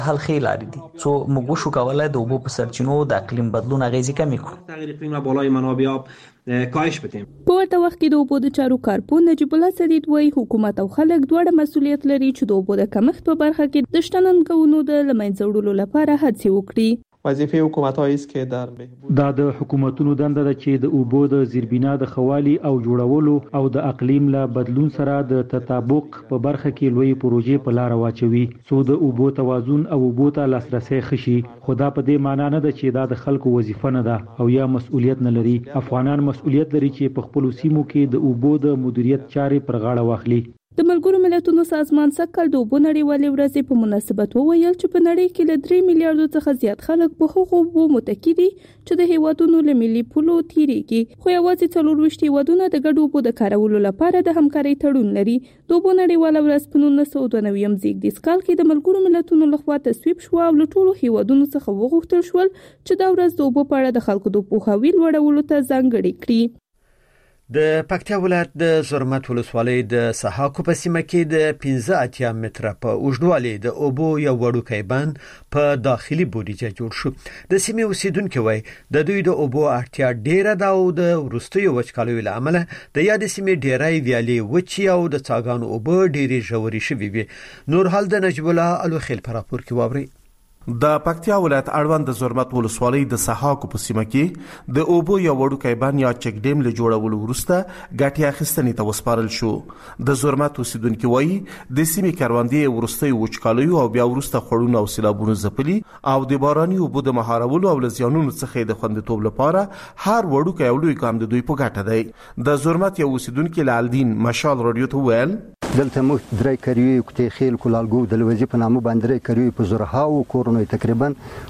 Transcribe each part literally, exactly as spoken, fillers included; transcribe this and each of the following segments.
حل خې لارې دي څو موږ وشو کولای د اوبو په سرچینو د اقلیم بدلون اغیزې کمې کړو. تغییر اقلیم و بالای منابع آب کاهش بدیم. په ورته وخت کې د اوبو د چارو کارپون نجیب الله سدید وایي حکومت او خلک دواړه مسؤلیت لري چې د اوبو د کمښت په برخه کې د شتمنیو د لمنځه وړلو لپاره هڅې وکړي. وظیفه حکومت‌های است که در دا د حکومتونو دنده ده چې د اوبو د زیربنا د خوالي او جوړولو او د اقلیم له بدلون سره د تطابق په برخه کې لوی پروژې په لار واچوي څو د اوبو توازن او اوبو ته لاسرسي خشي. خدا په دې معنی نه ده چې دا د خلکو وظیفه نه ده او یا مسؤلیت نه لري. افغانان مسؤلیت لري چې په خپل سیمو کې د اوبو د مدیریت چارې پر غاړه واخلي. د ملګرو ملتونو سازمان سکل د اوبو نړیوالې ورځې په مناسبت وویل چې په نړۍ کې له درې میلیارډو څخه زیات خلک په هغو اوبو متکي دي چې د هیوادونو له ملي پولو تیریږي. خو یوازې څلورویشت هیوادونه د ګډو اوبو د کارولو لپاره د همکارۍ تړون لري. د اوبو نړیواله ورځ په نولس سوه دوه نوي زیږدیز کال کې د ملګرو ملتونو لخوا تصویب شو او له ټولو هیوادونو څخه وغوښتل شول چې دا ورځ د اوبو په اړه د خلکو د پوهاوي لوړولو ته ځانګړې کړي. د پکتیا ولایت د زرمت ولسوالۍ د سحاکو په سیمه کې د پنځه اتیا متره په اوږدوالي د اوبو یو وړوکی بند په داخلي بودیجه جوړ شو. د سیمې اوسیدونکو وایي د دوی د اوبو اړتیا ډیره ده او د وروستیو وچکالیو له امله د یادې سیمې ډیری ویالې وچې او د څاګانو اوبه ډیرې ژورې شوې وي. نور حال د نجیب الله الوخیل په راپور کې واورئ. د پکتیا ولایت اړوند د زرمت ولسوالۍ د سحاکو په سیمه کې د اوبو یو وړوکی بند یا چک ډیم له جوړولو وروسته ګټې اخیستنې ته وسپارل شو. د زرمت اوسیدونکو وایي د سیمې کروندې وروستیو وچکالیو او بیا وروسته خړون او سیلابونو ځپلي او د باراني اوبو د مهارولو او له زیانونو څخه د خوندیتوب لپاره هر وړوکی او لوی ګام د دوی په ګټه دی. د زرمت یو اوسیدونکو لالدین مشال رادیو ته ویل دلته موږ درې کریوي کوتې خیل کولالګو د لوزي په نامه باندې درې کریوي په زرهاو کورونو تقریبا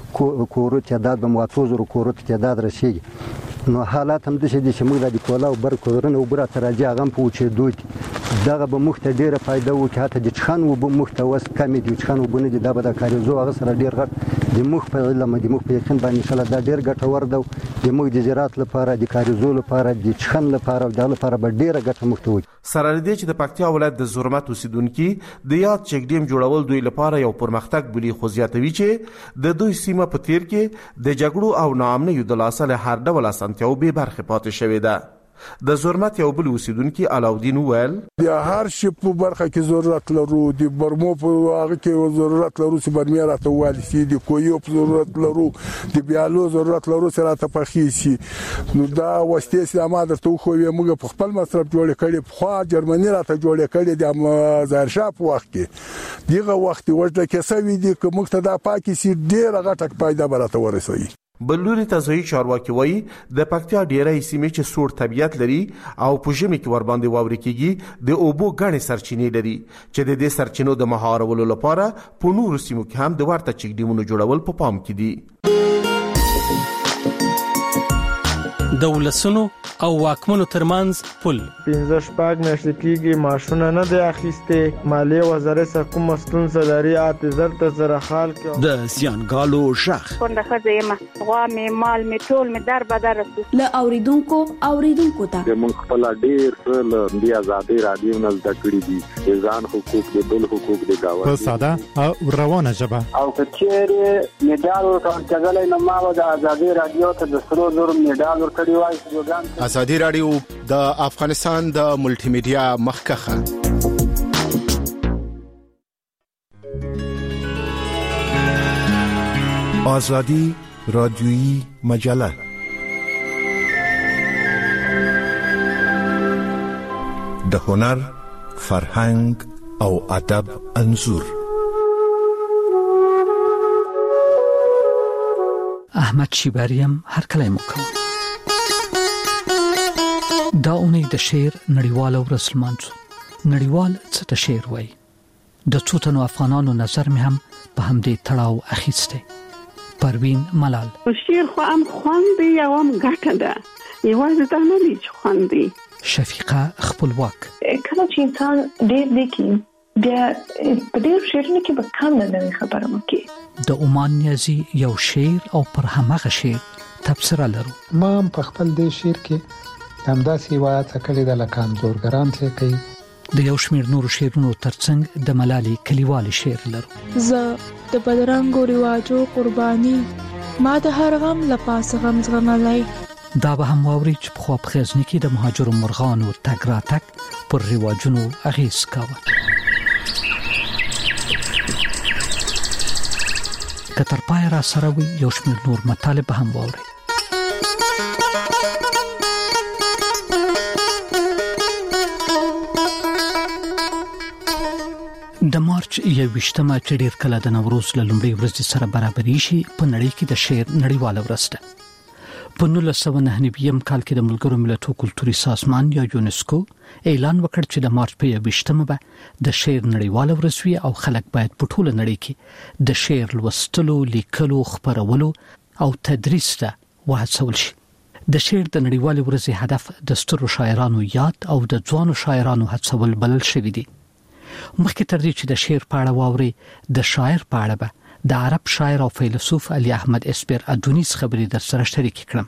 کورو تعداد به مواتو زرو کورو تعداد رسیږي. نو حالات هم د شې چې موږ د کولا او بر کورونه او بر ترجا غم په وچې دوی دغه به موږ ته ډیره فائدہ و چې حتی د چخن و به موږ ته وس کمی دي چخن و بنه دي دا به د کاریزو هغه سره ډیر غټ د موږ په علم د موږ په یقین باندې ان شاء الله دا ډیر ګټور ده. د موږ د زراعت لپاره د کاریزو لپاره د چخن لپاره او د لپاره به ډیره ګټه موږ ته وي. سره دې چې د پکتیا ولایت د زرمت اوسیدونکو د یاد چک ډیم جوړول دوی لپاره یو پرمختګ بلی خو زیاتوي چې د دوی سیمه په تیر کې د جګړو او ناامنیو د لاسه له هر ډول اسانتیاو به برخه پاتې شوې ده. د زرمت یو بل اوسیدونکو علاودین ویل د هر شي په برخه کې ضرورت لرو د برمو په هغه کې ضرورت لرو چې برمه راته والي سي د کویو په ضرورت لرو د بیالو ضرورت لرو چې راته پخې سي. نو دا واسطه سي ما درته خو یې موږ په خپل مصرف جوړ کړي خو جرمني راته جوړ کړي د ظاهر شاه په وخت کې دیغه وخت ورته کې سوي دي که موږ ته دا پاکي سي ډیره غټه پیدا برته ورسوي. بلوري تزوی چارواکي وایي د پکتیا ډیری سیمې چې سوړ طبیعت لري او په ژمي کې ور باندې واوري کېږي د اوبو غنې سرچینې لري چې د دې سرچینو د مهارولو لپاره په نورو سیمو کې هم د ورته چک ډیمونو جوړول په پام کې دي. د ولسونو او واکمنو ترمنځ پل پنځه شپږ میاشتې کېږي معاشونه نه دی اخیستې. مالیې وزارت څخه کومه ستونزه لري اته زر ته زره خال کې د زیانګالو ژغ کونډه ښځه یم غوا مې مال مې ټول مې در بدر رسو له اوریدونکو اوریدونکو ته موږ خپل ډیر له دې ازادي رادیو نه زده کړې دي ځان حقوق د بل حقوق د گاوند په ساده او روانه ژبه او کچېره میډال ورکړل نو ما د ازادي رادیو ته د سرو زر میډال ورکړی وای. ازادي رادیو د افغانستان د ملټي میډیا مخکخه آزادی رادیویی مجله د هنر، فرهنګ او ادب انځور. احمد شیباریم هر کله مو کوم دا اونۍ د شعر نړیواله ورځ لمانځو. نړیوال څه ته شعر وایي؟ د څو تنو افغانانو نظر مې هم په همدې تړاو اخیسته. پروین ملال شعر خو هم خوند دی او هم ګټه ده، یوازې دا نه دی چې خوند دی. شفیقه خپلواک کله چې انسان ډېر لیکي بیا په ډېر شعرونو کې به کم نه خبره وکړي. د عمان نیازي یو شعر او پر همغه شعر تبصره لرو. ما په خپل دې شعر کې همداسې روایت کړی د لکان زورګران څخه کوي. د یو شمېر نورو شعرونو ترڅنګ د ملالي کلیوالي شعر لرو. زه د بدرنګو رواجو قرباني ما د هر غم لپاس غم زغملای. دا به هم واوري چې په خو په غزنی کې د مهاجرو مرغانو تګ راتګ پر رواجونو اغیز کاوه. کتر پای را سره وي یو شمېر نور مطالب هم واوري. د مارچ یوویشتمه چې ډېر کله د نوروز له لومړۍ ورځې سره برابرې شي په نړۍ کې د شعر نړیواله ورځ ده. په نولس سوه نهه نوي کال کې د ملګرو ملتونو کلتوري سازمان یا یونسکو اعلان وکړ چې د مارچ په یوویشتمه به د شعر نړیواله ورځ وي او خلک باید په ټوله نړۍ کې د شعر لوستلو، لیکلو، خپرولو او تدریس ته وهڅول شي. د شعر د نړیوالې ورځې هدف د سترو شاعرانو یاد او د ځوانو شاعرانو هڅول بلل شوی دی. مخکې تر دې چې د شعر په اړه واوري، د شاعر په اړه به د عرب شاعر او فیلسوف علي احمد اسپر ادونیس خبرې در سره شریک کړم.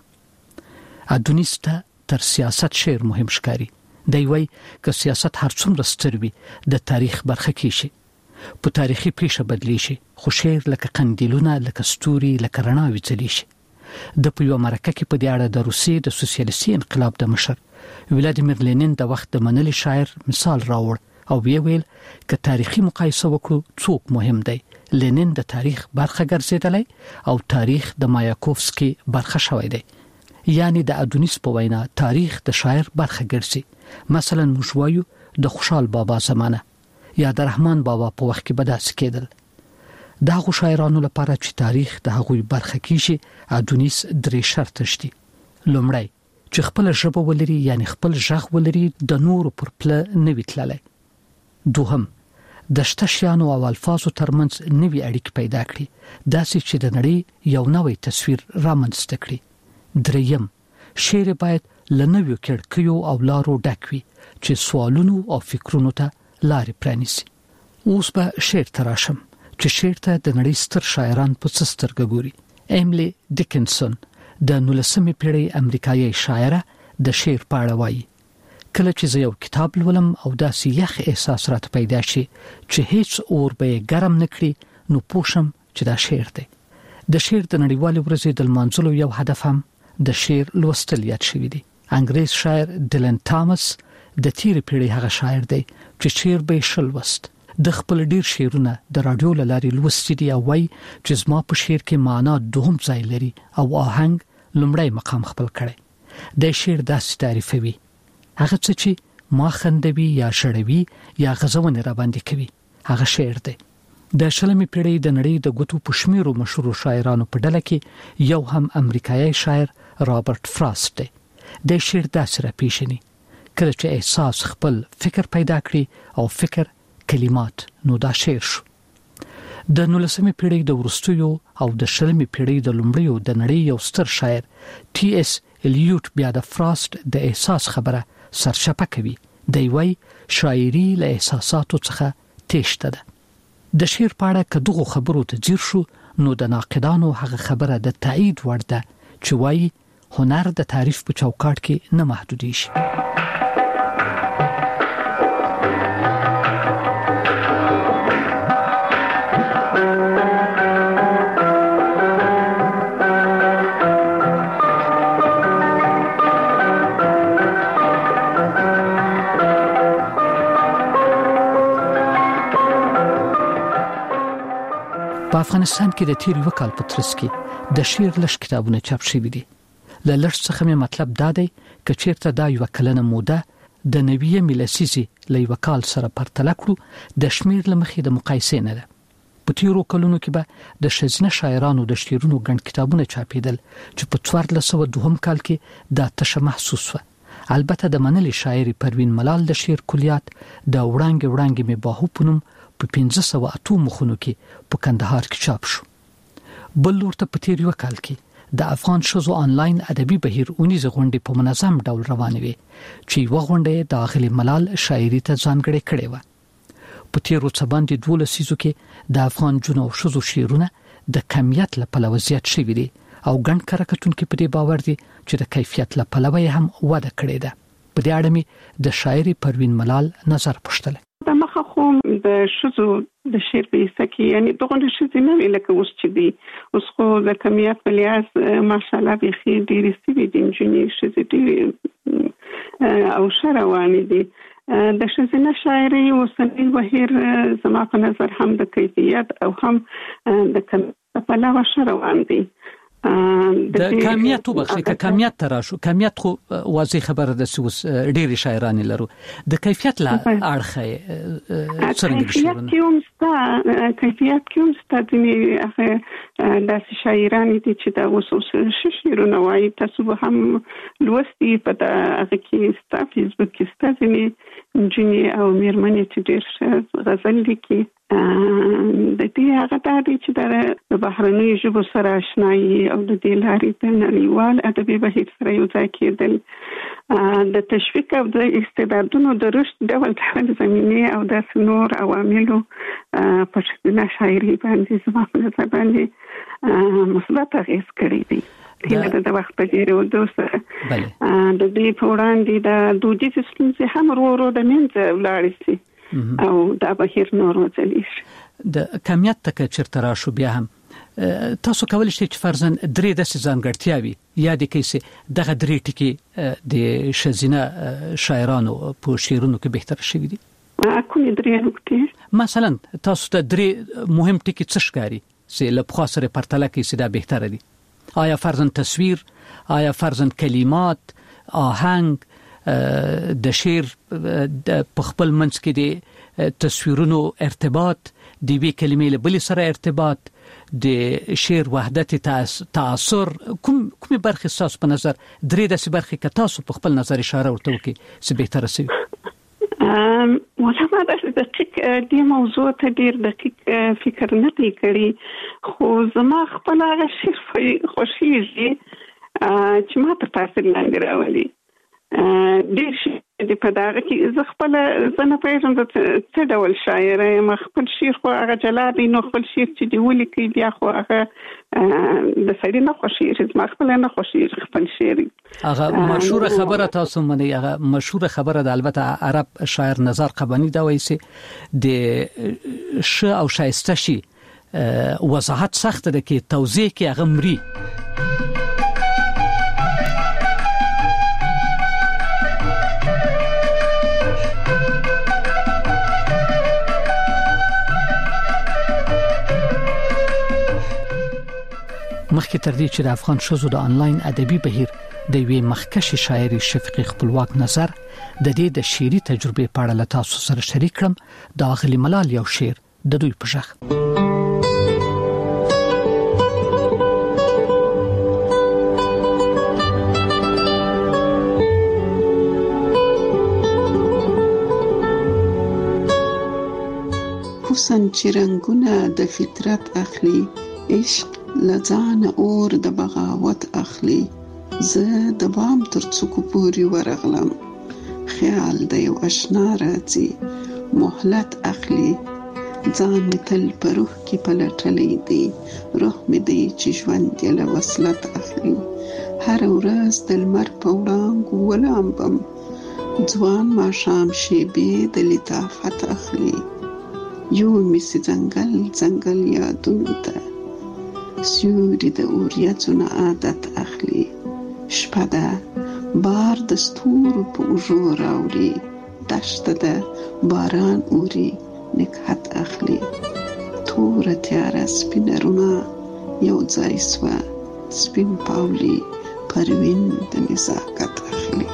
ادونیس ته تر سیاست شعر مهم ښکاري. دی وایي که سیاست هر څومره ستر وي د تاریخ برخه کې شي، په تاریخي پیښه بدلی شي، خو شعر لکه قندیلونه، لکه ستوري، لکه رڼا وځلی شي. د په یو مرکه کې په دې اړه د روسیې د سوسیالیستي انقلاب د مشر ولادیمیر لینین د وخت د منلي شاعر مثال راوړ او ویل که تاریخي مقایسه وکړو څوک مهم دی. لینین د تاریخ برخه ګرځیدلی او تاریخ د مایاکوفسکي برخه شوی دی. یعنی د ادونیس په وینا تاریخ د شاعر برخه ګرځي. مثلا موږ وایو د خوشحال بابا زمانه یا د رحمان بابا په وخت کې به داسې کېدل. د هغو شاعرانو لپاره چې تاریخ د هغوی برخه کیږي ادونیس درې شرط شته. لومړی چې خپل ژبه ولري، یعنی خپل ژغ ولري، د نورو پر پله نه وي تللی. دوهم د شته شیانو او الفاظو ترمنځ نوي اړیکې پیدا کړي، داسې چې د نړۍ یو نوی تصویر رامنځته کړي. دریم شعر باید له نویو کړکیو او لارو ډک وي چې سوالونو او فکرونو ته لارې پرانیسي. اوس به شعر ته راشم چې شعر ته د نړۍ ستر شاعران په څه سترګه ګوري. ایملی ډیکنسون د نولسمې پیړۍ امریکایي شاعره د شعر په اړه وایي کله چې زه یو کتاب لولم او داسې یخ احساس راته پیدا شي چې هیڅ اور به ګرم نکړي نو پوښم چې دا شعر دی. د شعر د نړیوالې ورځې د لمانځلو یو هدف هم د شعر لوستل یاد شوی دی. انګریز شاعر ډیلن تامس د تیرې پیړۍ هغه شاعر دی چې شعر به شل وست. د خپل ډیر شعرونه د رادیو له لارې لوستي دي او وایي چې زما په شعر کې معنا دوهم ځای لري او آهنګ لومړی مقام خپل کړی. د شعر داسې تعریفوي هغه څه چې ما خندوي یا شړوي یا غزونه را باندې کوي هغه شعر دی. د شلمې پیړۍ د نړۍ د ګوتو په شمیرو مشهور شاعرانو په ډله کې یو هم امریکایي شاعر رابرټ فراست دی. د شعر داسې را پیژني کله چې احساس خپل فکر پیدا کړي او فکر کلمات نو دا شعر شو. د نولسمې پیړۍ د وروستیو او د شلمې پیړۍ د لومړیو د نړۍ یو ستر شاعر ټي اس الیوت بیا د فراست د احساس خبره سرچپه کوي. دی وایي شاعري له احساساتو څخه تېشته ده. د شعر په اړه که دغو خبرو ته ځیر شو نو د ناقدانو هغه خبره د تایید وړ ده چې وایي هنر د تعریف په چوکاټ کې نه محدودېږي. په افغانستان کې د تیر یو کال په ترڅ کې د شعر لږ کتابونه چاپ شوي دي. له لږ څخه مې مطلب دا دی چې چیرته دا یو کلنه موده د نویه میلسیزي له یو کال سره پرتله کړو د شمیر لمخې د مقایسې نه ده. په تیرو کلونو کې به د شزنه شاعرانو د شعرونو ګڼ کتابونه چاپېدل چې په څوارلس سوه دوهم کال کې دا تشه محسوس و. البته د منلي شاعر پروین ملال د شعر کلیات د وړاندې وړاندې مې باهو پونم په پنځه سوه اته مخونو کې په کندهار کې چاپ شو. بل ورته په تیر یو کال کې د افغان شوزو آنلاین ادبي بهیر اونیز غونډې په منظم ډول روانې وي چې یو غونډه د اغلی ملال شاعري ته ځانګړې کړې و. په تیرو څه باندې دوله سیزو کې د افغان جنو شوزو شعرونه د کمیت له پلوه زیات شوي دي او ګڼ کارکتونکو په دې باور دي چې د کیفیت له پلوه هم وده کړې ده. په دې اړه مې د شاعر پروین ملال نظر پوښتل. د مخه خو د شذو د شعر په حصہ کې یعنی دغه شذې نه ویل کې اوس چې دی اوس خو د کمیت په لحاظ ماشاءالله به خې ډېرې سوي دي انجنیر شذې ډېرې او شروانې دي د شذې شاعري اوسنی بهیر زما په نظر هم د کیفیت او هم د کمیت په لور شروان دي د کمیت وبخښه ک کمیت تراشو کمیت خو واضح خبره ده سوس ډېری شاعران لرو د کیفیت لا اړخه څنګه شروع کیوم ستا کیفیت کیوم ستا د هغه داسې شاعران دي چې دا وسوس شعرونه وايي تاسو هم لوستي په هغه کې ستا فیسبوک کې ستا ځینې جنې او میرمنې چې ډېر غزل لیکي د دې هغه د چې د بهرنیو ژبو سره آشنایي او د دې لارې په نړیوال ادبي بهیر سره یو ځای کېدل د تشویق او د استعدادونو د رشد ډول ډول زمینې او د نور عواملو په شکل شاعري باندې زما په نظر باندې مثبت اغېز کړی دی د د وخت په ډیرو دوسه د دې په وړاندې د دودیز ستونزې هم ورو ورو د منځه ولاړې شي او دا بهیر نور وځلیش د کمیت تک چرته راشو بیا هم تاسو کولای شئ چې فرضاً درې د ځانګړتیاوي یا د کیسه دغه درې ټکي د شزینه شاعرانو په شعرونو کې بهتر شوي دي کومې درې نکتې مثلا تاسو ته درې مهم ټکي څه ښکاري چې له پخوا سره پرتله کې سیده بهتر دي آیا فرضاً تصویر آیا فرضاً کلمات آهنگ د شعر په خپل منځ کې د تصویرونو ارتباط د وی کلمې له بل سره ارتباط د شعر وحدت تاثر کوم کومه برخه اساس په نظر درې د برخه کې تاسو په خپل نظر اشاره ورته وکي چې بهتره سي ام ولا ما د دقیق دی موضوع ته ډیر دقیق فکر نه کړی خو زما خپل هغه شعر خوشیږي چې ما ته تاثیر لاندې راولي ډیر شي د پدغه کې زه خپل زنه پیژم د څه ډول شاعر یم خپل شعر خو هغه جلابي نو خپل شعر چې دی ولیکي بیا خو هغه د سړي نه خوشیږي ما خپل نه خوشیږي خپل شعر هغه مشهور خبره تاسو منی هغه مشهور خبره د البته عرب شاعر نظر قبانی دا وایي چې د ش او شایسته شي وضاحت سخت ده کې توضیح کې هغه مري مخکې تر دې چې د افغان شذو د انلاین ادبي بهیر د وی مخکش شاعري شفقي خپلواک نظر د دې د شعري تجربه په اړه له تاسو سره شریک کړم د اغلی ملال یو شعر د دوی په ژغ حسن چې رنگونه د فطرت اخلي عشق لځان اور د بغاوت اخلي زه د بام تر څوکو پورې ورغلم خیال د یو آشنا راځي مهلت اخلي ځان می تل په روح کې پلټلې دی روح می دی چې ژوند یې له وصلت اخلي هر ورځ د لمر په وړانګو ولامبم ځوان ماښام شیبې د لطافت اخلي یو می سي ځنګل ځنګل یادونو ته سیوری د اوریځو نه عادت اخلي شپه ده بار د ستورو په اوږو راوړي دشته ده باران اوري نکهت اخلي توره تیاره سپینه رڼا یو ځای سوه سپین پاولي پروین د نزاکت اخلي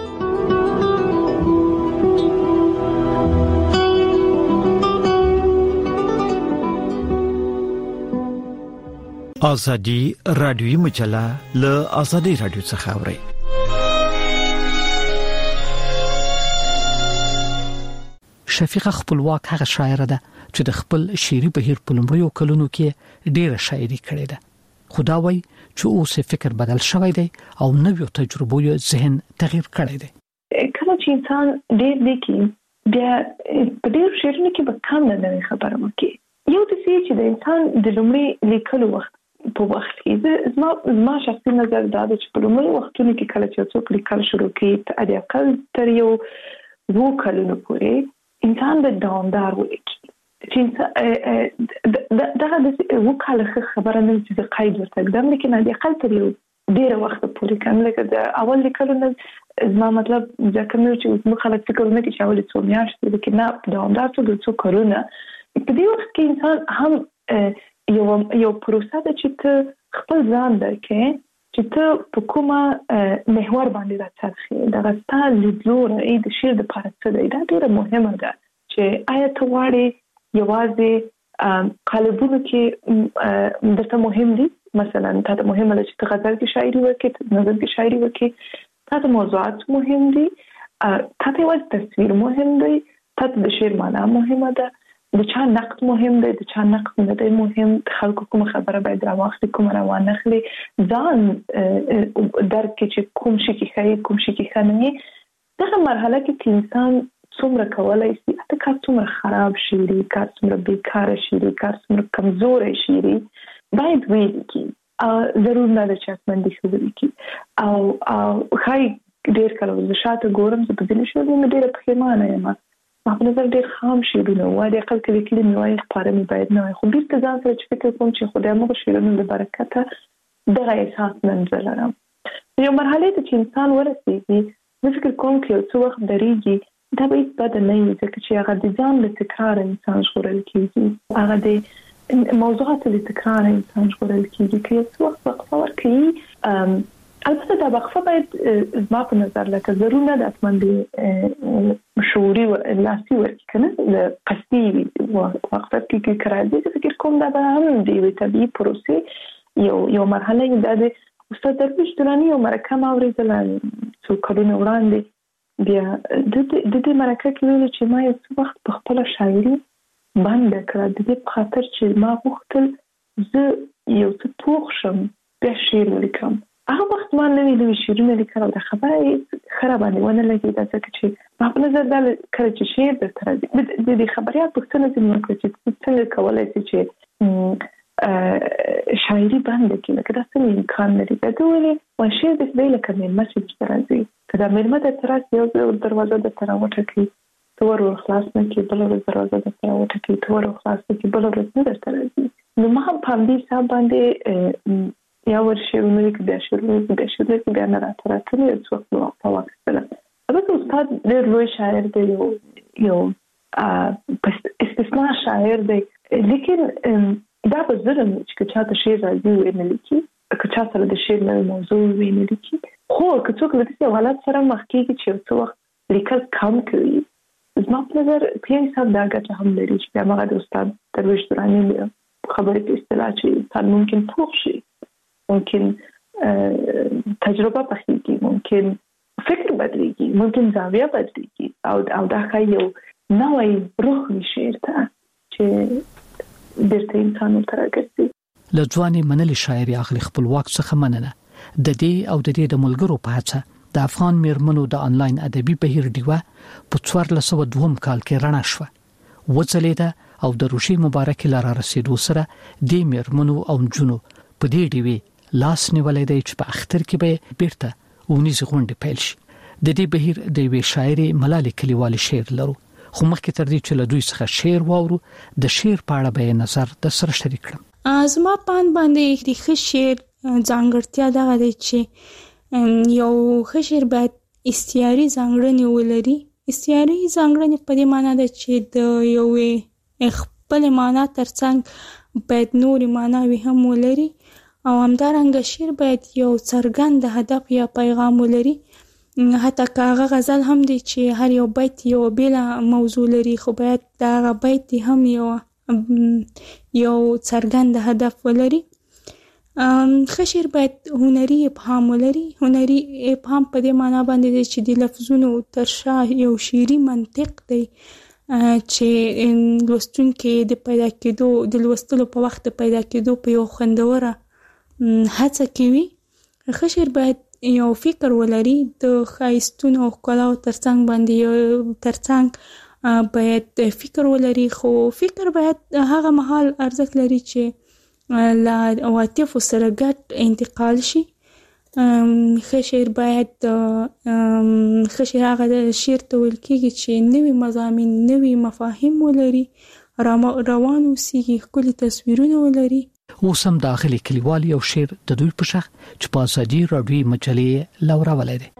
ازادي رادیوي مجله له ازادي رادیو څخه اوري شفیقه خپلواک هغه شاعر ده چې د خپل شعري بهیر په لومړیو کلونو کې ډېره شاعري کړې ده خدا وای چې اوس فکر بدل شوی دی او نویو تجربو یې ذهن تغییر کړی دی کله چې انسان ډېر لیکي بیا په ډېر شعرونو کې به کم نه خبره وکړي یو د څه چې د انسان د لومړي لیکلو وخت په وخت کې زما زما شخصي نظر دا دی چې په لومړي وختونو کې کله چې څوک لیکل شروع کوي د اقل تر یو وو کلونو پورې انسان به دوامدار ولیکي چې دغه د وکاله خبره نه چې قید ورته قدم لیکن د اقل تر یو ډیر وخت پورې کوم لکه د اول لیکلو نه زما مطلب ځکه نو چې موږ خلک فکر نه کوي چې اول څو میاشتې لیکن نه دوامدار څو څو کارونه په دې وخت کې انسان هم یو یو پروسه ده چې ته خپل ځان درکې چې ته په کومه محور باندې راځې دا غستا لیدلوره ای د شیر د پارڅه دی دا ډیره مهمه ده چې آیا ته واړې یوازې قالبونو کې درته مهم دي مثلا ته مهمه ده چې ته غزل کې شاعري وکړې نظم کې شاعري وکړې ته موضوعات مهم دي ته یوازې تصویر مهم دی ته د شعر معنا مهمه ده د چا نقد مهم دی د چا نقد نه دی مهم خلکو کوم خبره باید راوخلي کوم روان نخلي ځان درک چې کوم شي کې خیر کوم شي کې خنني دغه مرحله کې انسان څومره کولای شي اته کار څومره خراب شي کار څومره بیکاره شي کار څومره کمزور شي باید ویل کی ضرور نه ده چې اتمنډي خبرې کی او او خای ډیر کله د شاته ګورم چې په دې شو د ډیره پښیمانه یم په نظر ډیر خام شیرونه وای د عقل کې کلی نوای خبره مې باید نه خو بیرته ځان سره چې فکر کوم چې خدای مو شیرونه د برکته دغه احساس منځ لرم یو مرحله ته چې انسان ورسېږي نو فکر کوم چې څو وخت درېږي دا به بد نه وي ځکه چې هغه د ځان له تکرار انسان ژغورل کېږي هغه د موضوعات له تکرار انسان ژغورل کېږي که څو وخت وقفه ورکړي البته دا وقفه باید ما په نظر لکه ضرور نه د اتمنډي شعوري و لاسي ورکړي کنه د قصدي وقفه کې کراځي فکر کوم دا به هم دی طبيعي پروسې یو یو مرحله ده د استاد درویش درانی یو مرکه ما ورېدل څو کلونه وړاندې بیا د دې مرکه کې ویل چې ما یو څه وخت په خپل شاعري باندې کړه د دې په خاطر چې ما غوښتل زه یو څه پوښ شم بیا شعر ولیکم هغه وخت ما نوې نوې شعرونه لیکل او د خبرې خرابانه ونه لګي دا ځکه چې ما په نظر دا کړ چې شعر د تر دې د خبريات پوښتنه ځینې وکړي چې څنګه کولای شي چې شاعري باندې کې لکه دا څنګه امکان لري دا ولې و شعر د دې لکه مې مسج راځي کله مې د تراس یو دروازه د تراوټه کې تور خلاص نه کې بل دروازه د تراوټه کې تور خلاص نه کې بل ورځ نه درته نو ما هم په دې حساب باندې یا ورشيرونه کې د شعرونو د شعرونو کې بیا نه راځي یو څو وخت واخیستل البته استاد ډېر لوی شاعر دی یو یو استثناء شاعر دی لیکن دا به ظلم چې چاته شعر راځي ویني لیکي که چا سره د شعر نوې موضوع ویني لیکي خو که څوک د دې حالت سره مخ کېږي چې څو وخت لیکل کم کوي زما په نظر په حساب دا ګټه هم لري چې هغه د استاد درویش درانی خبرې په اصطلاح چې انسان ممکن پوښ شي ممکن تجربه پخېږي ممکن فکر بدلېږي ممکن زاویه بدلېږي او او دا ښایي یو نوی روح وي شعر ته چې بیرته انسان ورته راګرځي له ځوانې منلې شاعري اخلي خپلواک څخه مننه د دې او د دې د ملګرو په هڅه د افغان میرمنو د انلاین ادبي بهیر ډیوه په څوارلس سوه دوه کال کې رڼا شوه وځلېده او د روشي مبارک لاره رسیدو سره د میرمنو او جنو په دې ډیوه لاس نیولې دی چې په اختر کې به بیرته ونیز غونډه پیل شي د دې بهیر د وی شاعري ملالي کلیوالي شعر لرو خو مخکې تر دې چې له دوی څخه شعر واورو د شعر په اړه به نظر د سره شریک کړم ازما پان باندې د ښه شعر ځانګړتیا دا دی چې یو ښه شعر باید استعاري ځانګړنې ولري استعاري ځانګړنې په دې معنی ده چې د یو خپل معنی ترڅنګ باید نوري معنی هم ولري او همدارنګه شعر باید یو څرګند هدف یا پیغام ولري حتی که هغه غزل هم دی چې هر یو بیت یو بیل موضوع لري خو باید دا هغه بیت هم یو یو څرګند هدف ولري ښه شعر باید هنري ابهام ولري هنري ابهام په دې معنی باندې دی چې د لفظونو تر شا یو شعري منطق دی چې لوستونکي د پیدا کېدو د لوستلو په وخت پیدا کېدو په یو خوندوره هڅه کوي ښه شعر باید یو فکر ولري د ښایستونو او ښکلاو ترڅنګ باندې ترڅنګ باید فکر ولري خو فکر باید هغه مهال ارزښت لري چې له عواطفو سره ګډ انتقال شي ښه شعر باید ښه شعر هغه شعر ته ویل کېږي چې نوي مضامین نوي مفاهیم ولري روان اوسېږي ښکلي تصویرونه ولري. اوس هم د اغلي کلیوال یو شعر د دوی په شخ چې په ازادي راډیوي مجلې لوراولې ده.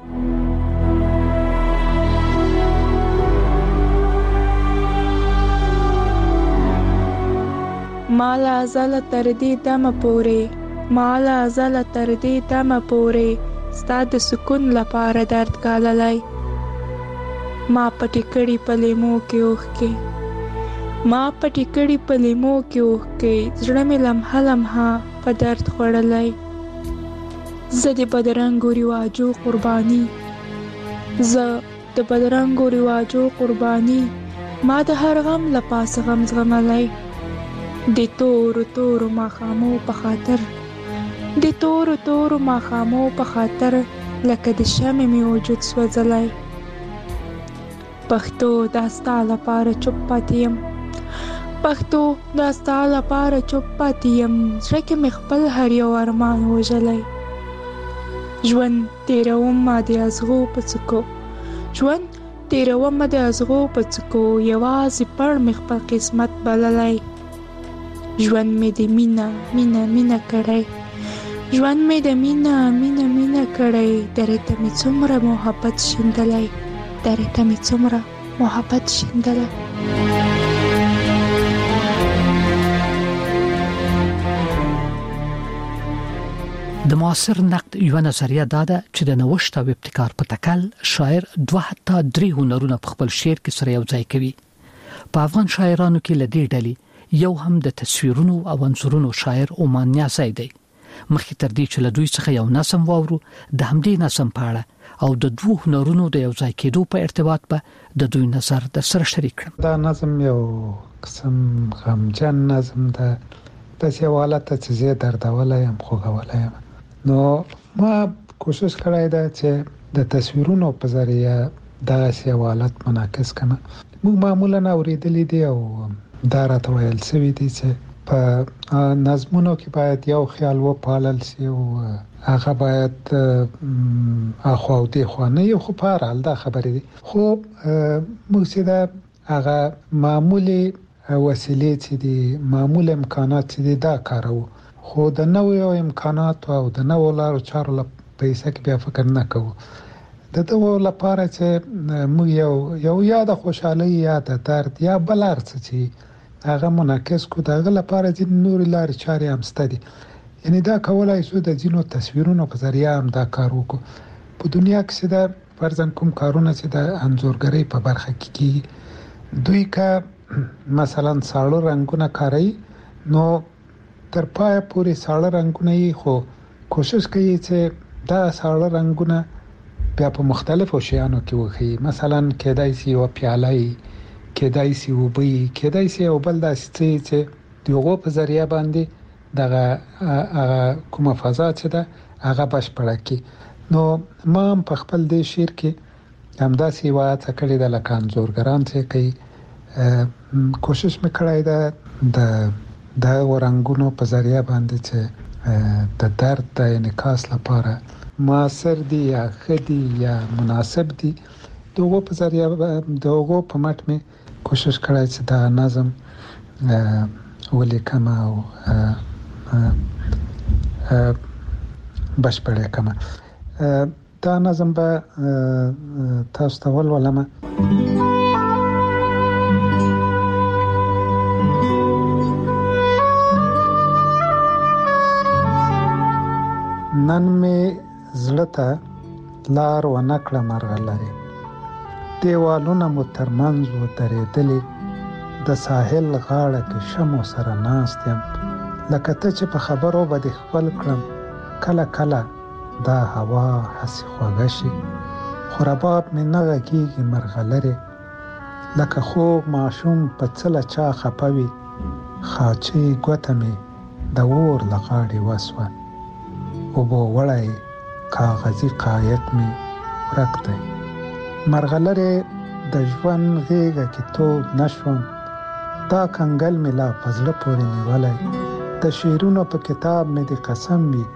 مالا ازل تر دې دمه پورې مالا ازل تر دې دمه پورې ستا د سکون لپاره درد ګاللی ما پټې کړي په لیمو کې اوښکې ما پټې کړي په لیمو کې اوښکې زړه مې لمحه لمحه په درد خوړلی زه د بدرنګو رواجو قرباني زه د بدرنګو رواجو قرباني ما د هر غم له پاسه غم زغملی د تورو تورو ماښامو په خاطر د تورو تورو ماښامو په خاطر لکه د شمع مې وجود سوځلی پښتو دا ستا لپاره چوپ پاتې یم پښتو دا ستا لپاره چوپ پاتې یم زړه کې مې خپل هر یو ارمان وژلی ژوند تېرومه د ازغو په څوکو ژوند تېرومه د ازغو په څوکو یوازې پړ مې خپل قسمت بللی ژوند مې د مینا مینا مینا کړی ژوند مې د مینا مینا مینا کړی درې ته مې څومره محبت شیندلی درې ته مې څومره محبت شیندلی. د معاصر نقد یو نظریه دا ده چې د نوښت او ابتکار په تکل شاعر دوه حتی درې هنرونه په خپل شعر کې سره یو ځای کوي. په افغان شاعرانو کې لدې ډلې یو هم د تصویرونو او انځورونو شاعر عمان نیازی دی. مخکې تر دې چې له دوی څخه یو نظم واورو د همدې نظم په اړه او د دوه هنرونو د یو ځای کېدو په ارتباط به د دوی نظر در سره شریک کړم. دا نظم یو قسم غمجن نظم ده داسې یو حالت چې زه دردولی یم خوږولی یم نو ما کوشش کړی ده چې د تصویرونو په ذریعه داسې یو حالت منعکس کړم. موږ معمولا اورېدلی دی او دا راته ویل شوي دي چې په نظمونو کې باید یو خیال وپالل شي او هغه باید اخوا او دېخوا نه یو خو په هر حال دا خبرې دي خو موږ چې دا هغه معمولي وسیلې چې دي معمول امکانات چې دي دا کارو خو د نوو امکانات او د نوو لارو چارو په حساب کې بیا فکر نه کوو. د دوه لپاره چې موږ یو یو یا د خوشحالي یا د درد یا بلار څه چې هغه منعکس کو دغه لپاره چې نور لارې چارې هم ستدي یعنی دا کولای شو د جنو تصویرونو په ذریعہ هم دا کار وکړو. په دنیا کې دا فرضاً کوم کارونه چې د انځورګرۍ په برخه کې کیږي دوی کا مثلا ساړه رنگونه کاروي نو تر پای پورې ساړه رنگونه یې خو کوشش کوي چې دا ساړه رنگونه بیا په مختلفو شیانو کې وخی مثلا کېدای شي او پیالای کېدای شي او بي کېدای شي او بل داسې چې دغه په ذریعہ باندې دغه کومه فضا چې ده هغه بشپړه کی. نو ما په خپل د شعر کې همداسې واعظ کړی د لکان زورګران چې کوي کوشش وکړای دا د د ورنګونو په ذریعہ باندې چې د درد د انعکاس لپاره موثر دي یا خدي یا مناسب دي دغه په ذریعہ دغه په مټ می کوشش کړای چې دا نظم ولیکم او بشپړه کما دا نظم به تاسو ته ولولم. نن می زړه ته لار و نکړه مرغلره دیوالونه مو ترمنځ و درېدلې د ساحل غاړه کې شمو سره ناست یم لکه ته چې په خبرو به د خپل کړم کله کله دا هوا حسي خوږه شي خو رباب مې نه غږیږي مرغلره لکه خوب ماشوم په څله چا خپوي خاچې ګوته مې د اور لغاړې وسوه او بو وړای کاغذي قایق می ورک دی مرغلره د ژوند غېږه کې تو نشوم تا کنګل می لا پزله پورې نیولای د شیرونو په کتاب می د قسم وی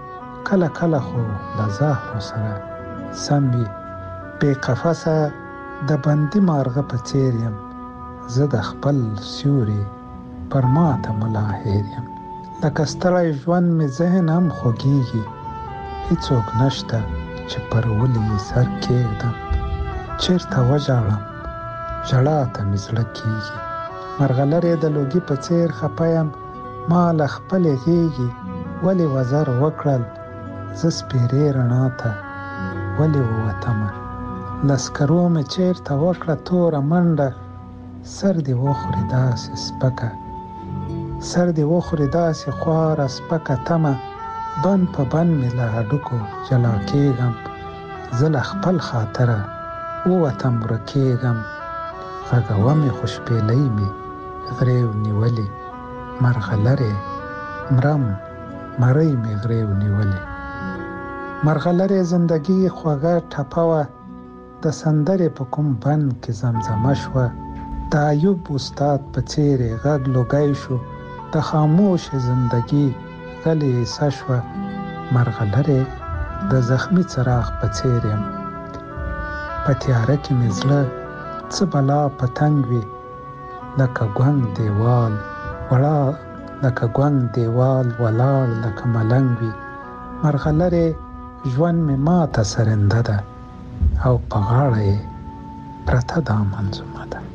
کله کله خو د زهرو سره سم وي. بې قفسه د بندي مارغه په څېر یم، زه د خپل سیوري پر ماته ملا هېر یم. لکه ستړی ژوند مې ذهن هم خوږېږي، هیڅوک نشته چې پر ولې سر کېږدم. چېرته وژاړم ژړا ته مې زړه کېږي. مرغلرې د لوګي په څېر خفه یم، ما له خپلې غېږې ولې وزر وکړل، زه سپېرې رڼا ته ولې ووتمه. لسکرو مې چېرته وکړه توره منډه، سر دې وخوري داسې سپکه سر دې وخوري داسې خواره سپکه تمه. بند په بند مې له هډوکو جلا کېږم، زه له خپل خاطره ووتم ورکېږم. غږوه مې خوشبېلۍ مې غریو نیولې، مرغلرې مرم مرۍ مې غریو نیولې. مرغلرې زندګي خوږه ټپه وه، د سندرې په کوم بند کې زمزمه شوه. د ایوب استاد په څېر غږ لوګی شو، د خاموش زندګي غلې ایسه شوه. مرغلرې د زخمي څراغ په څېر یم، په تیاره کې مې زړه څه بلا پتنګ وي. لکه ګونګ دیوال وړا لکه ګونګ دیوال ولاړ لکه ملنګ وي. مرغلرې ژوند مې ماته سرنده ده، او په غاړه یې پرته دا منظومه ده.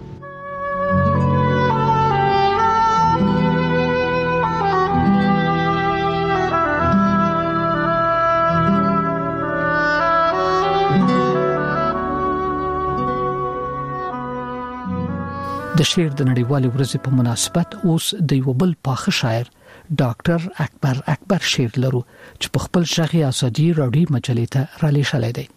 د شعر د نړیوالې ورځې په مناسبت اوس د یو بل پاخه شاعر ډاکټر اکبر اکبر شعر لرو چې په خپل شغي ازادي راډیو مجلې ته را لېږلی دی.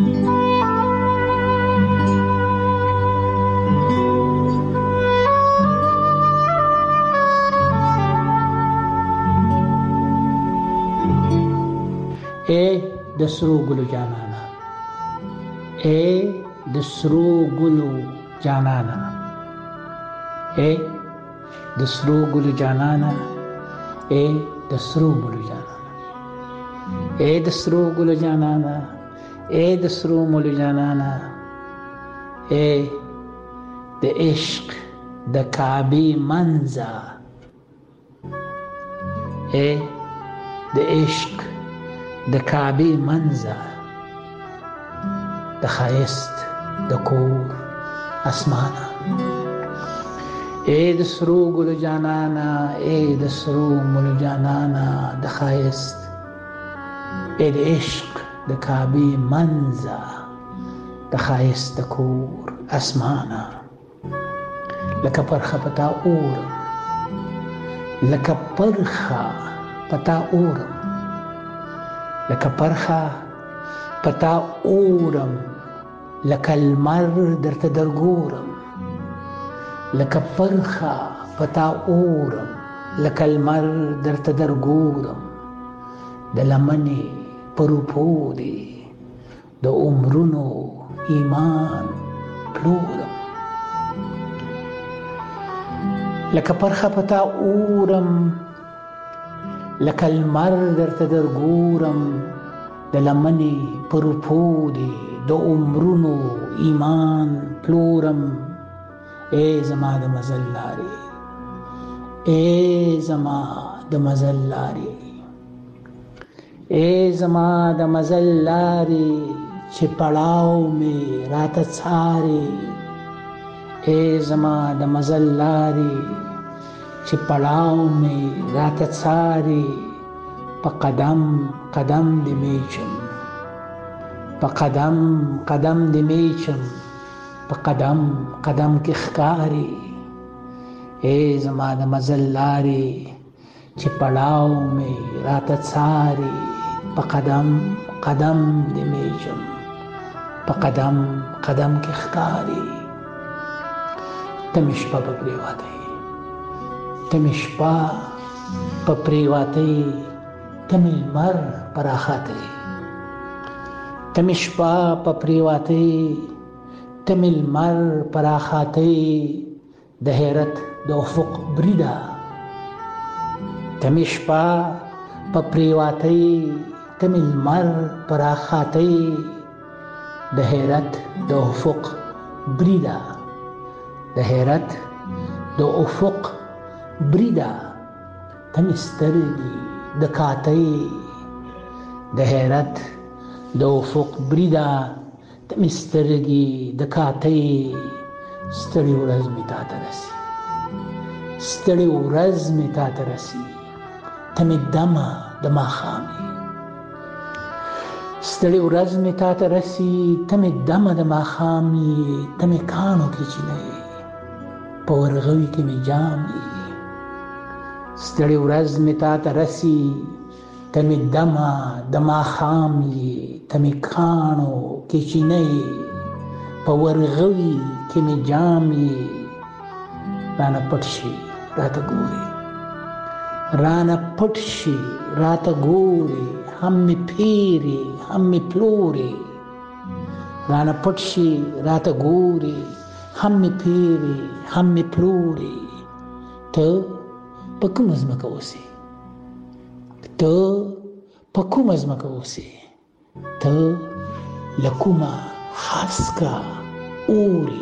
اے د سرو ګلو جانانا، اے د سرو ګلو جانانا، اے د سرو ګلو جانانا، اے د سرو ګلو جانانا، اے د سرو ګلو جانانا، اے د سرو ګلو جانانا، اے د عشق د کعبه منزا، اے د عشق د کعبه منزا، د خایست د کور اسمانه. اے د سرو ګلو جانانا، اے د سرو ګلو جانانا، د خایست اے د عشق د کعبه منزا، د خایست د کور اسمانه. لکه پرخه پتا اورم، لکه پرخه پتا اورم، لکه پرخه پتا اورم، لکه المر درته درګورم، لکه پرخه پتا اورم، لکه المر درته درګورم. د لمنې پروپو دی د عمرونو ایمان پلورم، لکه پرخه پتا اورم، لکه المر درته درګورم. د لمنې پروپو دی د عمرونو ایمان پلورم. اے زما د مزل لارې، اے زما د مزل لارې، اے زما د مزل لارې چې پړاو مې راته څارې، اے زما د مزل لارې چې پړاو مې راته څارې. په قدم قدم دې میچم، په قدم قدم دې میچم، په قدم قدم کې ښکارې. اے زما د مزل لارې چې پړاو مې راته څارې. په قدم قدم دې میچم، په قدم قدم کې ښکارې. ته مې شپه په پرېواتې، ته مې شپه په پرېواتې، ته مې لمر په راختې، ته مې شپه په پرېواتې، ته مې لمر په راختې. د حیرت د افق بریده، ته مې شپه په پرېواتې، تم المر پراخاتی د حیرت د افق بریدا د حیرت د افق بریدا تم سترګي د کاتی د حیرت د افق بریدا تم سترګي د کاتی ستړي ورځ می تا ته رسی ستړي ورځ می تا ته رسی تم دمه د ماښامي ستړي ورځ می تا ته رسی تم دمه د ماښامي تم کانو کې چینه په ورغوي کې می جامي ستړي ورځ می تا ته رسی تم دمه د ماښامي تم کانو کې چینه په ورغوي کې می جامي رانه پټ شي راته ګوري رانه پټ شي راته ګوري هم می پیری هم می پلوري رانه پټ شي راته ګوري هم می پیری هم می پلوري ته په کوم ځمکه اوسې ته په کوم ځمکه اوسې ته له کومه هسکه اوري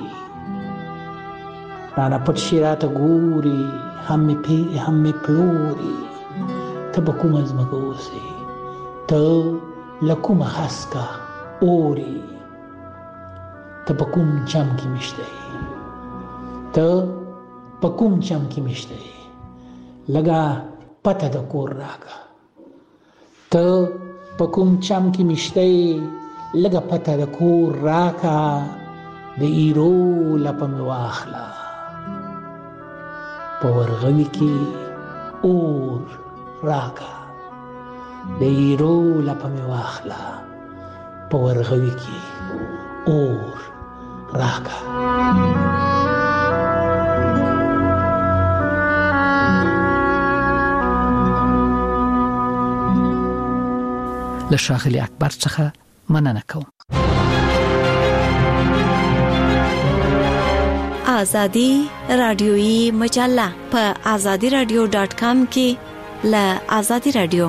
رانه پټ شي راته ګوري هم می پیری هم می پلوري ته په کومه ځمکه اوسې ته له کومه هسکه اوري ته په کوم جام کې مشته ته په کوم جام کې مشته لګا پته د کور راکا ته په کوم جام کې مشته لګا پته د کور راکا د ایرو لپه مې واخله په ورغوي کې اور راکا د ایرو لپه مې واخله په ورغوي کې اور راکا له ښاغلي اکبر څخه مننه کوم. آزادی رادیویی مجله په آزادی رادیو ډاټ کام کې له آزادی رادیو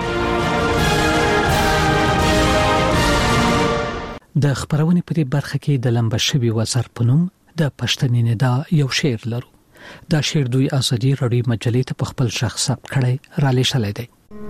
د خبرونې په دې برخه کې د لمبه شوی وزر پنوم د پښتني ندا یو شعر لرو. دا شعر دوی آزادی رادیو مجلې ته په خپل شخص ثبت کړی را لېږلی دی.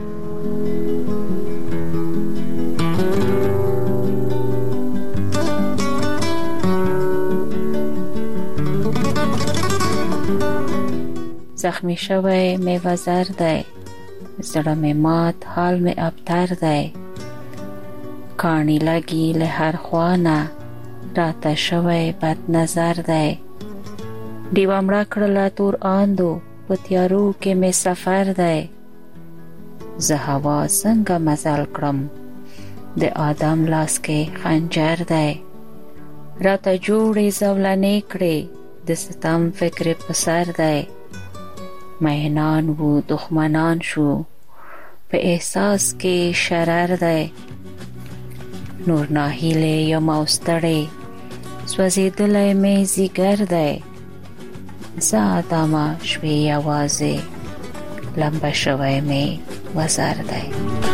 زخمی شوی می وزر دی زړه می مات حال می ابتر دی کانی لگی له هر خوانه راته شوی بد نظر دی دیوه مړه کړله تور آندو په تیارو کې می سفر دی زه هوا څنګه مزل کړم د آدم لاس کې خنجر دی راته جوړې زولنې کړې د ستم فکر په سر دی مهنان وو دښمنان شو په احساس کې شرر دی نور ناهیله یم او ستړی سوځېدلی مې ځیګر دی زه آدمه شوې یوازې لمبه شوی مې وزر دی.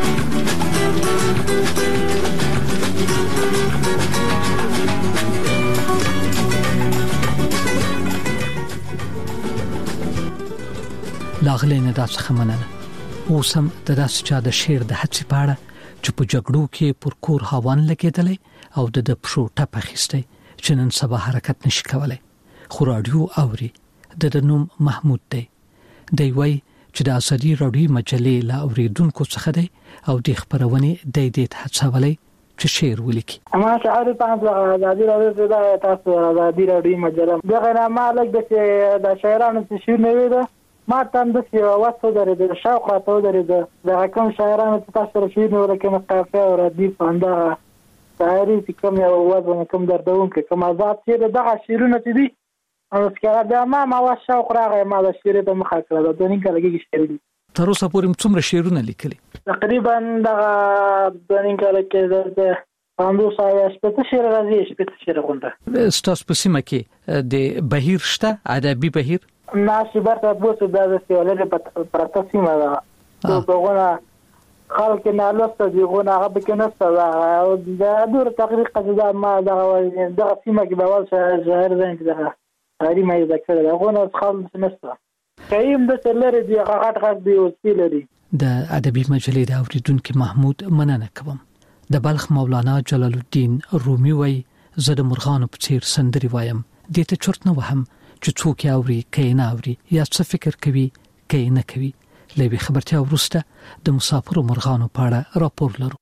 لاغلی نه دا څخه مننه. اوس هم د داسې چا د شعر د هڅې په اړه چې په جګړو کې پر کور هاوان لګېدلی او د د پښو ټپ اخیستی چې نن سبا حرکت نشي کولی خو راډیو اوري. د د نوم محمود دی. دی وایي چې د آزادي راډیو مجلې له اورېدونکو څخه دی او د خپرونې دی دې ته هڅولی چې شعر ولیکي. ما شعر تاسو آزادي راډیو ته تاسو آزادي راډیو مجله دغه نه مالک د د شاعرانو څخه شعر نه ویده ما تم د سی واسو درې د شوق راته درې د کوم شاعرانو چې تاسو شعر نه ولکه مقافه او ردی پاندا شاعري چې کوم یو وزن کوم دردون کې کوم آزاد شعر دغه شعرونه چې دي او سکه دا ما ما شوق راغی ما د شعر د مخه کړل د دنګ لګي شعر دي. تر اوسه پورې څومره شعرونه لیکلي؟ تقریبا دغه دنګ لګي د اندو سایه شپته شعر راځي شپته شعر غونډه. ستاسو په سیمه کې د بهیر شته ادبي بهیر؟ ناشي برته بوسه د سیولې په پرته سیمه ده. په غوڼه خلک نه لسته دی غو نه هغه کې نسته او د دور تقریر قضا ما دا د سیمه کې بوال شهر زین کې دا هرې مې ذکر دا غو نه خالص نسته کایم د تلری دی غاټ غاټ دی او سپیلری د ادبي مجلې د اوریدونکو محمود مننه کوم. د بلخ مولانا جلال الدین رومي وای زه د مرغانو په څیر سندري وایم دې ته چرت نه وهم چې څوک اوري کین اوري یا څه فکر کوي کین نه کوي. لوي خبرتیا ورسته د مسافرو مرغانو په اړه راپور لرو.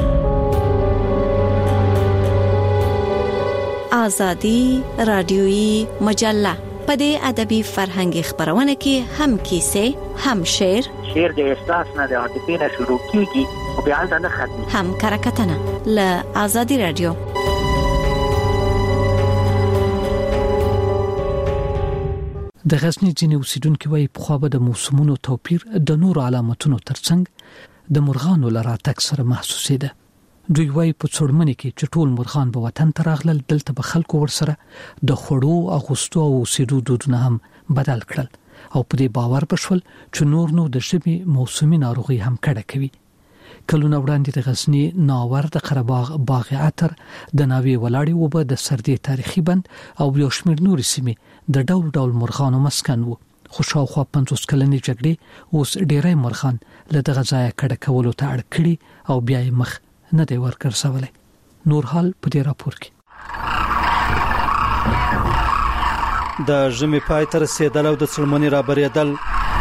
آزادی رادیویی مجله په دې ادبي فرهنګي خبرونه کې هم کیسه هم شعر شعر د احساس نه د عاطفې نه شروع کیږي او بیا ځنه ختمي هم کرکټنه ل آزادی رادیو. د غزنی ځینې اوسیدونکو وايي په خو به د موسمونو توپیر د نور علامتونو ترڅنګ د مرغانو لرا تک سره محسوسېده. دوی وايي په څړمنې کې چې ټول مرغان به وطن ته راغلل دلته به خلکو ورسره د خړو اغوستو او اوسېدو دودونه هم بدل کړل او په دې باور بشول چې نور نو د شبي موسمي ناروغي هم کډه کوي. کلونه وړاندې د غزنی ناور د قرهباغ باغ عطر د ناوی ولاړی وبه د سردی تاریخي بند او یو شمیر نور سیمې د ډول ډول مرغانو مسکن وو. خو شاوخوا پنځوس کلنې جګړې اوس ډېرای مرغان له دغه ځای کډه کولو ته اړ کړي او بیا یې مخ نه دی ورکړسولای. نور حال په دې راپور کې د ژمي پای تر رسیدل او د څلمنې رابرېدل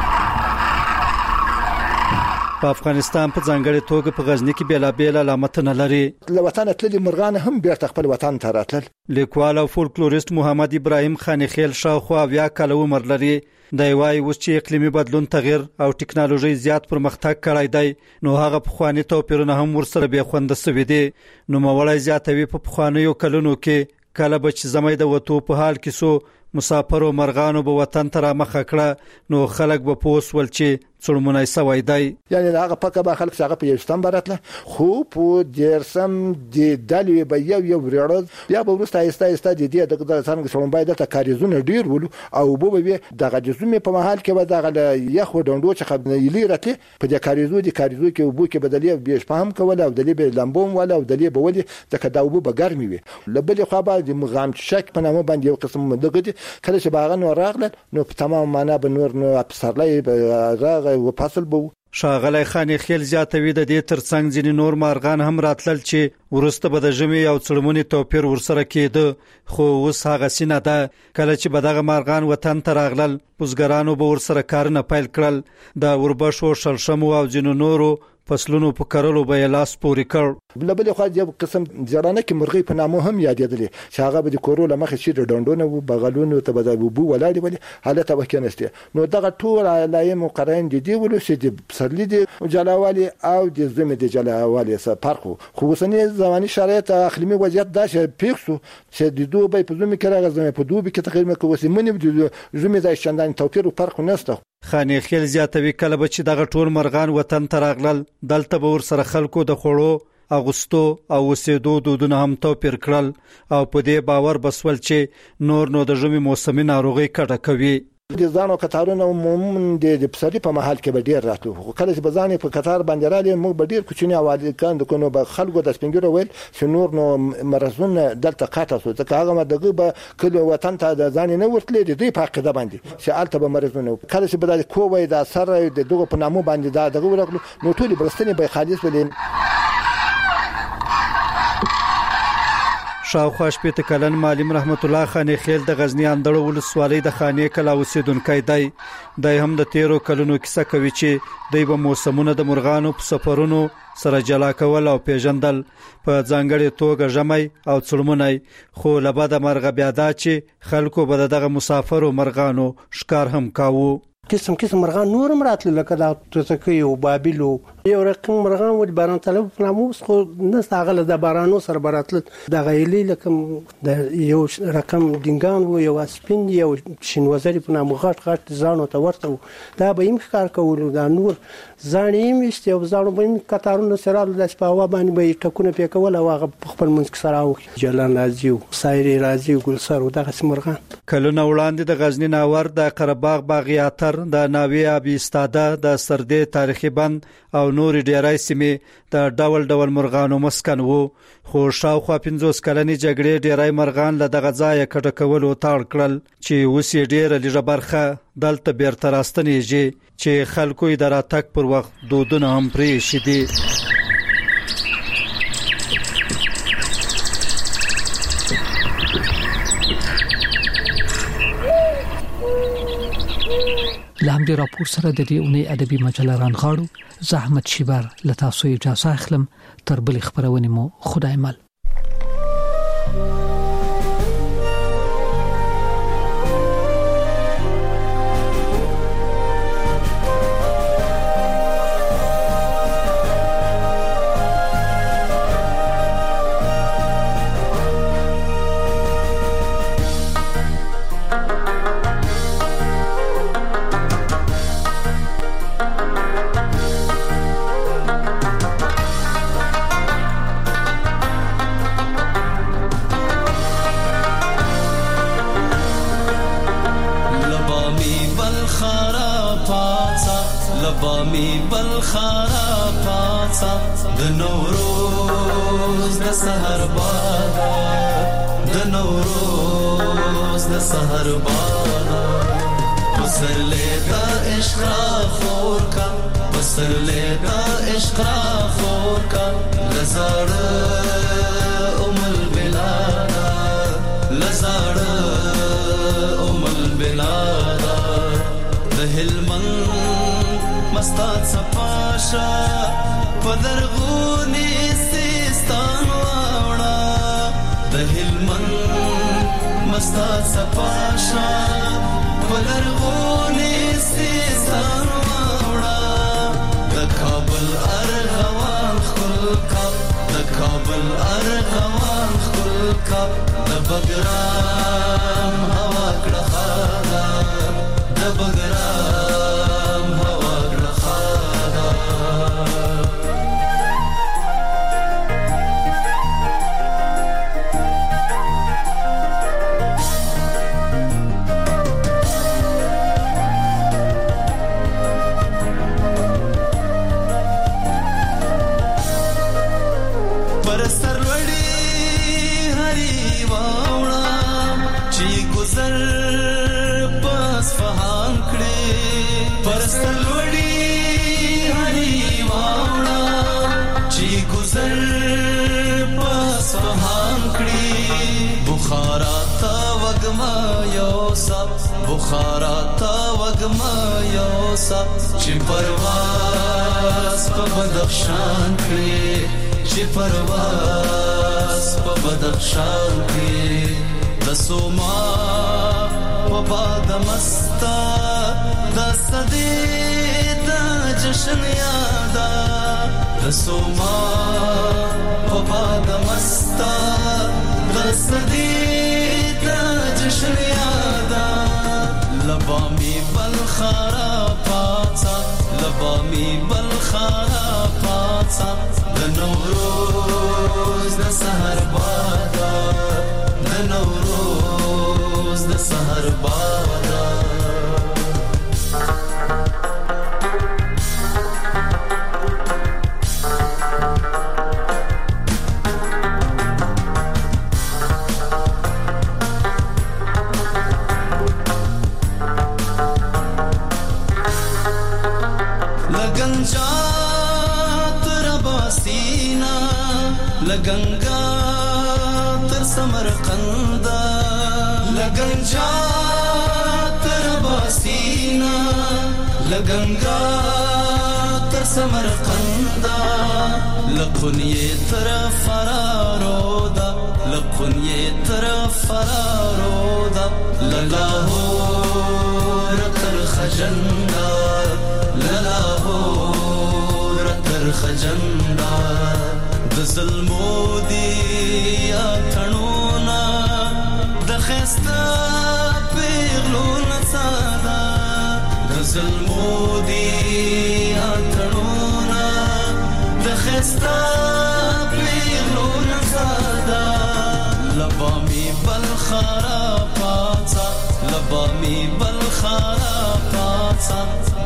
په افغانستان په ځانګړي توګه په غزنی کې بیلابېل علامتونه لري. له وطن تللي مرغان هم بیرته خپل وطن ته راتلل. لیکوال او فولکلوریست محمد ابراهیم خانخیل شاوخوا بیا کله عمر لري. د وای اوس چې اقلیمي بدلون تغیر او ټکنالوژي زیات پرمختګ کړی دی نو هغه په خواني توپیرونه هم ورسره به خوند سوي دي. نو مولای زیاتوي په خوانیو کلونو کې کله بچ زمای د وته په حال کې سو مسافر او مرغانو به وطن ته را مخ کړه نو خلک به پوسول چې څړمونای سوي دی. یعنی هغه پکه به خلک څنګه په یوستان براتله خو په دیرسم د دلوي به یو یو ورړ بیا به ورسته ایسته ایسته د دې د څنګه څړم باید د کاریزونه ډیر ولو او به به د غجزمه په محل کې به د یخ ډوندو چې خبرې لري په د کاریزو د کاریزو کې وبو کې بدلې به فهم کول او دلې به لمبوم ولا او دلې به ولي د کداوبو به ګرمي وي. لبل خو به د مغام شک په نامه باندې یو قسم دغه کله چې باغ نو راغله نو په تمام معنا به نور نو افسرلای راغ او فصل بو. شاغلی خانخیل زیاتوي د دې ترڅنګ ځینې نور مارغان هم راتلل چې ورسته به د ژمي او څړمونې توپیر ورسره کېده خو اوس هغه سینه ده کله چې به دغه مارغان وطن ته راغلل بزګرانو به ورسره کارونه پیل کړل. د وربشو شلشمو او ځینو نورو فصلونو په کارولو به لاس پوري کړ. بلبل خو یو قسم ځړانه کې مرغۍ په نامو هم یادېدلې چې هغه به د کورو لمخې چې ډنډونه وو بغلونو ته به د بو ولاړې ولې حالت به کېنسته نو دغه ټول علایې مقررین دي دی ولې چې د پسرلي د جلاوالي او د زمي د جلاوالي سره فرق خو وسنی زماني شرایط اقلیمي وضعیت دا چې پیښو چې د دوبه په زمي کې راغزمه په دوبه کې تقریبا کوسي منی د زمي د شندان توپیر فرق نهسته. خانخیل زیاتوي کله به چې دغه ټول مرغان وطن ته راغلل دلته به ورسره خلکو د خړو اغوستو او وسېدو دودونه هم توپیر کړل او په دې باور بسول چې نور نو د ژمي موسمي ناروغي کډه کوي. د ځانو کتارونه عموما د پسرلي په محل کې به ډیر راتلو خو کله چې بزانې په کتار باندې را لې موږ به ډیر کوچنی اوالي کاند کو به خلکو د سپینګرو ویل چې نور نو مرزونه دلته قاطه سو ځکه هغه دغه به کله وطن ته د ځان نه ورتلې د دې په عقیده باندې چې الته به مرزونه کله چې به د کووي د اثر د دغه په نامو باندې دا دغه ورغلو نو ټول برستنی به خالص ولې شاوخوا شپېته کلن معلم رحمت الله خانخیل د غزنی اندړو ولسوالۍ د خانې کلا اوسیدونکی دی. د هم د تیرو کلونو کیسه کوي چې د به موسمونو د مرغانو په سفرونو سره جلا کول او پیژندل په ځانګړي توګه ژمي او څړمونی خو لبد مرغه بیا دا چې خلکو به دغه مسافرو مرغانو ښکار هم کاوه. قسم قسم مرغان نور مراتل لکه دا توتکي او بابل یو رقم مرغان ود باران طلب ناموس خو نه ساغله د بارانو سره براتل د غیلی لکه د یو رقم دینګان و یو سپین یو شینوزری په نامو غټ غټ ځانو ته ورته دا به يم ښکار کول دا نور ځانیم است یو ځانو به کتارونو سره د سپاوا باندې به ټکونه پې کول او هغه خپل منځ سره او جلان راځي سایری راځي ګل سره دغه مرغان کلونه وړاندې د غزنی ناور د قرهباغ باغیاتر د ناوی ابي استاده د سردې تاریخي بند او او نور ډیرای سیمې د ډول ډول مرغانو مسکن وو، خو شاوخوا پنځوس کلنې جګړې ډیرای مرغان له دغه ځایه کډه کولو تاړ کړل چې اوس یې ډیره لږه برخه دلته بیرته راستنیږي چې خلکو یې د راتګ پر وخت دودونه هم پرېښي دي. لامدې راپور سره د دې اونۍ ادبي مجله رانغاړو. زحمت شیبر له تاسو اجازه اخلم. تر بلې خبرونې مو خدای مل.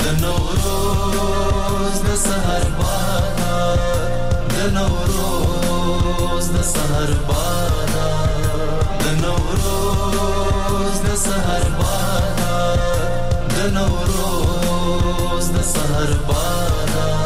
د نوروز د سحر باران د نوروز د سحر باران د نوروز د سحر باران د نوروز د سحر باران